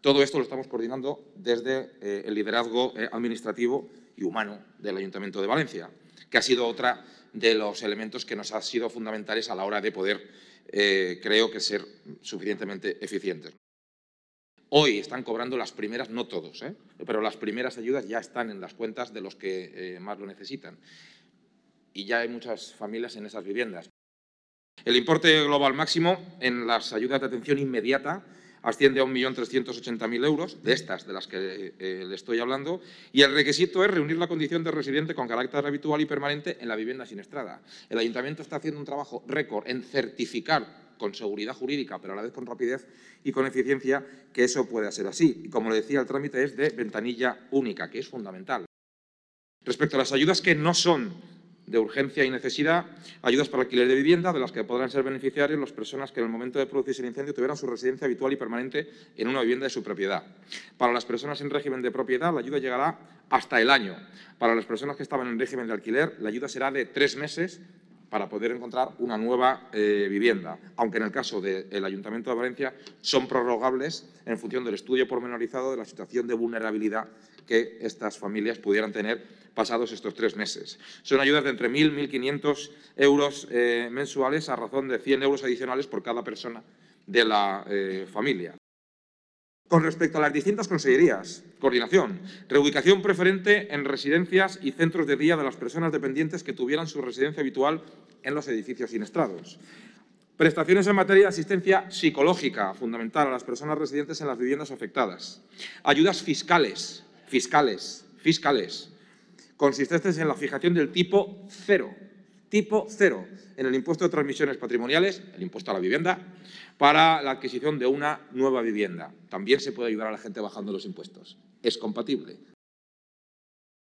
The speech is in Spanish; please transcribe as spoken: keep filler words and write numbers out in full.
Todo esto lo estamos coordinando desde eh, el liderazgo eh, administrativo y humano del Ayuntamiento de Valencia, que ha sido otra de los elementos que nos han sido fundamentales a la hora de poder, eh, creo que, ser suficientemente eficientes. Hoy están cobrando las primeras, no todos, ¿eh? pero las primeras ayudas ya están en las cuentas de los que eh, más lo necesitan. Y ya hay muchas familias en esas viviendas. El importe global máximo en las ayudas de atención inmediata asciende a un millón trescientos ochenta mil euros, de estas de las que eh, le estoy hablando, y el requisito es reunir la condición de residente con carácter habitual y permanente en la vivienda siniestrada. El Ayuntamiento está haciendo un trabajo récord en certificar con seguridad jurídica, pero a la vez con rapidez y con eficiencia, que eso pueda ser así. Y como le decía, el trámite es de ventanilla única, que es fundamental. Respecto a las ayudas que no son de urgencia y necesidad, ayudas para alquiler de vivienda, de las que podrán ser beneficiarios las personas que en el momento de producirse el incendio tuvieran su residencia habitual y permanente en una vivienda de su propiedad. Para las personas en régimen de propiedad, la ayuda llegará hasta el año. Para las personas que estaban en régimen de alquiler, la ayuda será de tres meses para poder encontrar una nueva eh, vivienda, aunque en el caso del Ayuntamiento de Valencia son prorrogables en función del estudio pormenorizado de la situación de vulnerabilidad que estas familias pudieran tener pasados estos tres meses. Son ayudas de entre mil y mil quinientos euros eh, mensuales a razón de cien euros adicionales por cada persona de la eh, familia. Con respecto a las distintas consellerías, coordinación, reubicación preferente en residencias y centros de día de las personas dependientes que tuvieran su residencia habitual en los edificios siniestrados. Prestaciones en materia de asistencia psicológica, fundamental a las personas residentes en las viviendas afectadas. Ayudas fiscales, fiscales, fiscales, consistentes en la fijación del tipo cero, tipo cero, en el impuesto de transmisiones patrimoniales, el impuesto a la vivienda, para la adquisición de una nueva vivienda. También se puede ayudar a la gente bajando los impuestos. Es compatible.